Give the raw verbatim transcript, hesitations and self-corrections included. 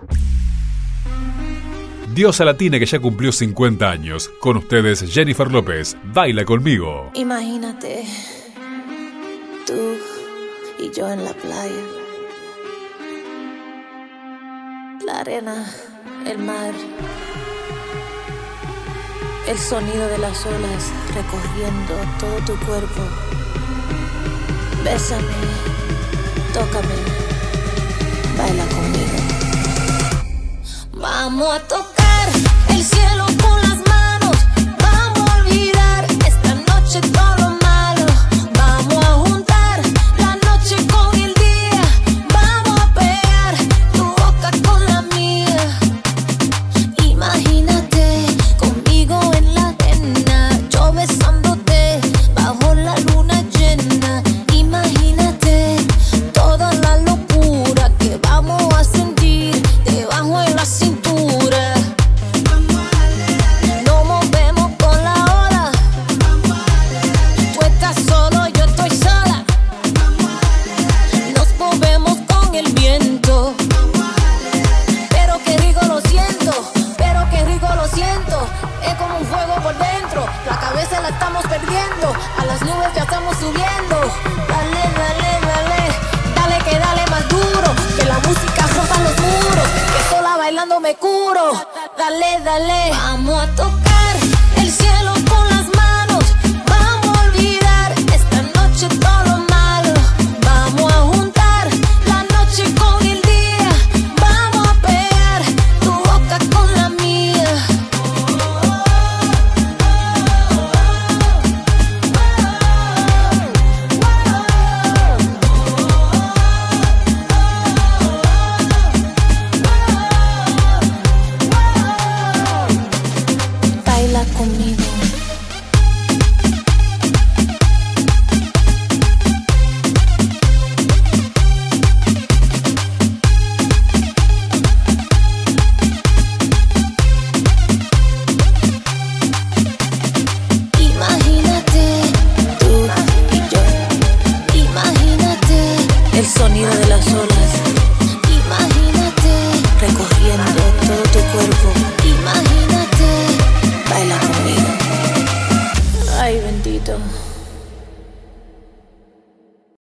Diosa Latina que ya cumplió cincuenta años. Con ustedes, Jennifer López. Baila conmigo. Imagínate, tú y yo en la playa. La arena, el mar, el sonido de las olas recorriendo todo tu cuerpo. Bésame, tócame, baila conmigo. Vamos a tocar el cielo con las manos. Vamos a olvidar esta noche todo lo malo. Vamos a juntar la noche con el día. Vamos a pegar tu boca con la mía. Imagínate conmigo en la arena, yo besándote bajo la luna llena. Imagínate toda la locura que vamos a sentir debajo de la cintura. Nos movemos con la ola. Tú estás solo, yo estoy sola. Nos movemos con el viento. Pero qué rico lo siento, pero qué rico lo siento. Es como un fuego por dentro. La cabeza la estamos perdiendo. A las nubes ya estamos subiendo. Dale, dale, dale. Dale que dale más duro. Que la música rompa los muros. Que sola bailando me curo. Dale, dale. Vamos a tocar